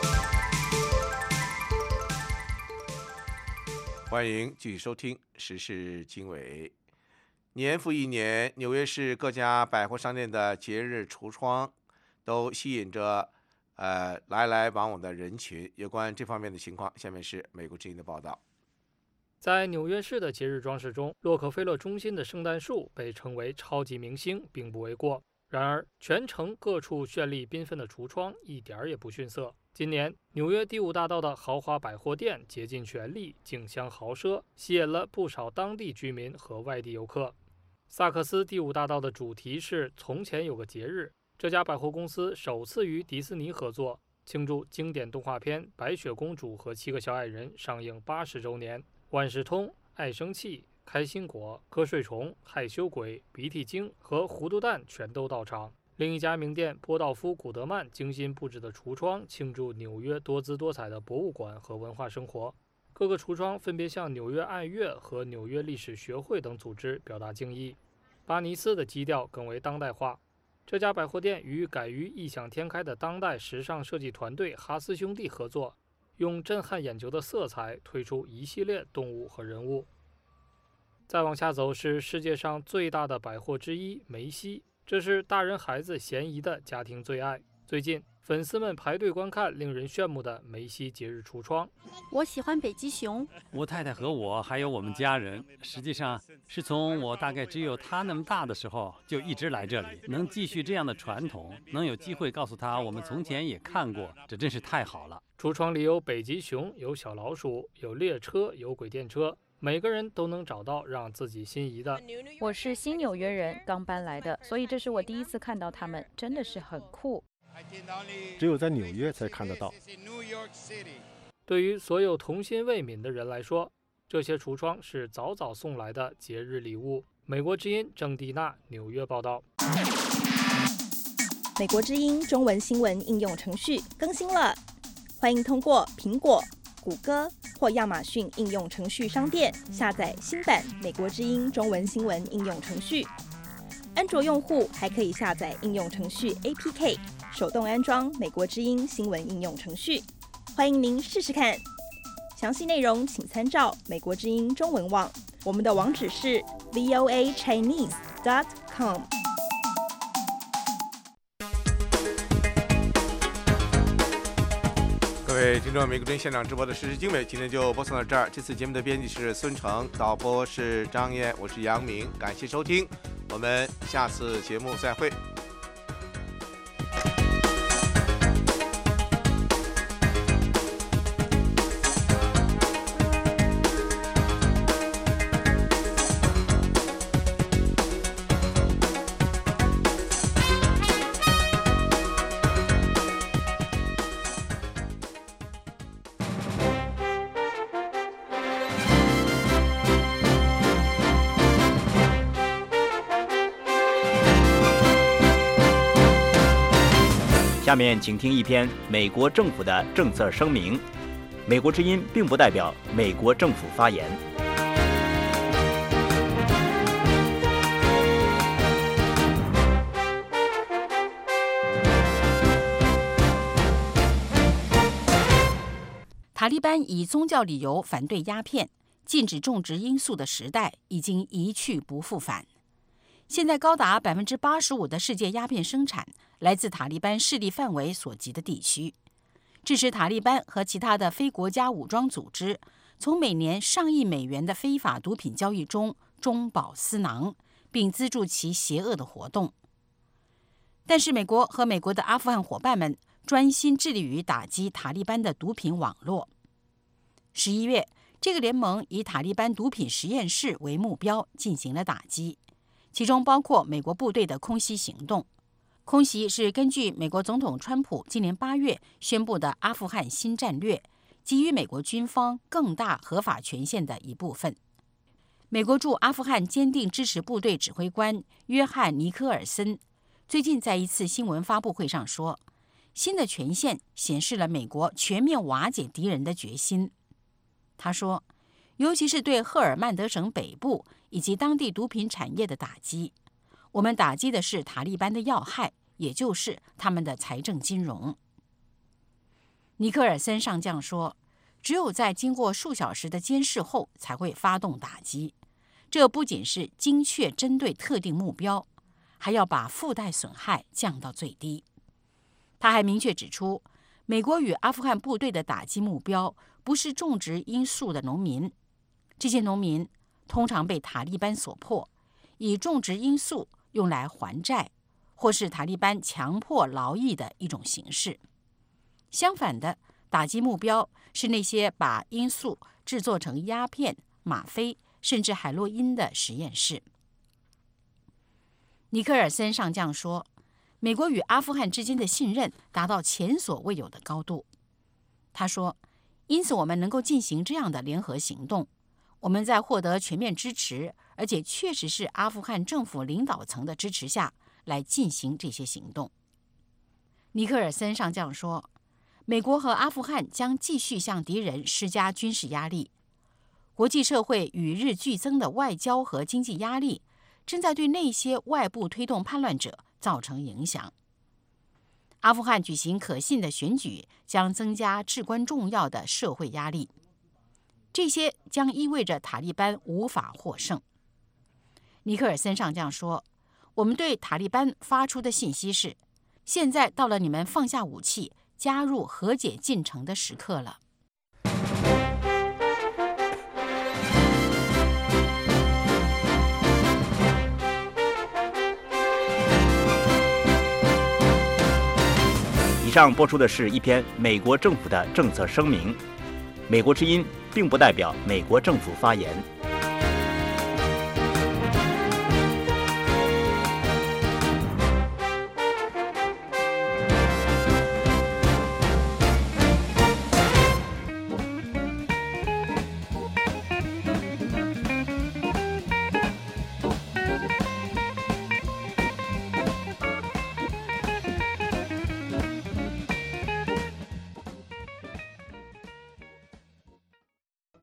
欢迎继续收听时事经纬。年复一年，纽约市各家百货商店的节日橱窗都吸引着来来往往的人群。有关这方面的情况，下面是美国之音的报道。 在纽约市的节日装饰中，洛克菲勒中心的圣诞树被称为超级明星，并不为过。然而，全城各处绚丽缤纷的橱窗一点儿也不逊色。今年，纽约第5大道的豪华百货店竭尽全力，竞相豪奢，吸引了不少当地居民和外地游客。萨克斯第5大道的主题是“从前有个节日”。这家百货公司首次与迪士尼合作，庆祝经典动画片《白雪公主和7个小矮人》上映80周年。万事通、爱生气、开心果、瞌睡虫、害羞鬼、鼻涕精和糊涂蛋全都到场。另一家名店波道夫古德曼精心布置的橱窗，庆祝纽约多姿多彩的博物馆和文化生活。各个橱窗分别向纽约爱乐和纽约历史学会等组织表达敬意。巴尼斯的基调更为当代化。这家百货店与敢于异想天开的当代时尚设计团队哈斯兄弟合作，用震撼眼球的色彩推出一系列动物和人物。再往下走是世界上最大的百货之一梅西，这是大人孩子嫌疑的家庭最爱。最近， 粉丝们排队观看令人炫目的梅西节日橱窗。 我喜欢北极熊。 我太太和我还有我们家人，实际上是从我大概只有他那么大的时候就一直来这里。能继续这样的传统，能有机会告诉他我们从前也看过，这真是太好了。 橱窗里有北极熊，有小老鼠，有列车，有轨电车。每个人都能找到让自己心仪的。 我是新纽约人，刚搬来的，所以这是我第一次看到他们，真的是很酷。 只有在纽约才看得到。 对于所有童心未泯的人来说，这些橱窗是早早送来的节日礼物。美国之音郑蒂娜纽约报道。 美国之音中文新闻应用程序更新了，欢迎通过苹果、谷歌或亚马逊应用程序商店下载新版美国之音中文新闻应用程序。安卓用户还可以下载应用程序 APK， 手动安装美国之音新闻应用程序。欢迎您试试看。详细内容请参照美国之音中文网，我们的网址是 voachinese.com。 各位听众，美国之音现场直播的时事经纬今天就播送到这儿。这次节目的编辑是孙成，导播是张燕，我是杨明，感谢收听，我们下次节目再会。 下面请听一篇美国政府的政策声明。美国之音并不代表美国政府发言。 塔利班以宗教理由反对鸦片、禁止种植罂粟的时代已经一去不复返。现在高达85%的世界鸦片生产来自塔利班势力范围所及的地区，致使塔利班和其他的非国家武装组织从每年上亿美元的非法毒品交易中中饱私囊，并资助其邪恶的活动。但是美国和美国的阿富汗伙伴们专心致力于打击塔利班的毒品网络。11月，这个联盟以塔利班毒品实验室为目标进行了打击，其中包括美国部队的空袭行动。空袭是根据美国总统川普今年8月宣布的阿富汗新战略，给予美国军方更大合法权限的一部分。美国驻阿富汗坚定支持部队指挥官约翰·尼科尔森最近在一次新闻发布会上说，新的权限显示了美国全面瓦解敌人的决心。他说，尤其是对赫尔曼德省北部以及当地毒品产业的打击，我们打击的是塔利班的要害，也就是他们的财政金融。尼克尔森上将说，只有在经过数小时的监视后才会发动打击，这不仅是精确针对特定目标，还要把附带损害降到最低。他还明确指出，美国与阿富汗部队的打击目标不是种植罂粟的农民，这些农民通常被塔利班所迫，以种植罂粟用来还债，或是塔利班强迫劳役的一种形式。相反的，打击目标是那些把罂粟制作成鸦片、吗啡甚至海洛因的实验室。尼克尔森上将说，美国与阿富汗之间的信任达到前所未有的高度。他说，因此我们能够进行这样的联合行动，我们在获得全面支持，而且确实是阿富汗政府领导层的支持下来进行这些行动。尼克尔森上将说，美国和阿富汗将继续向敌人施加军事压力，国际社会与日俱增的外交和经济压力正在对那些外部推动叛乱者造成影响。阿富汗举行可信的选举将增加至关重要的社会压力，这些将意味着塔利班无法获胜。尼克尔森上将说，我们对塔利班发出的信息是， 现在到了你们放下武器、加入和解进程的时刻了。 以上播出的是一篇美国政府的政策声明。美国之音并不代表美国政府发言。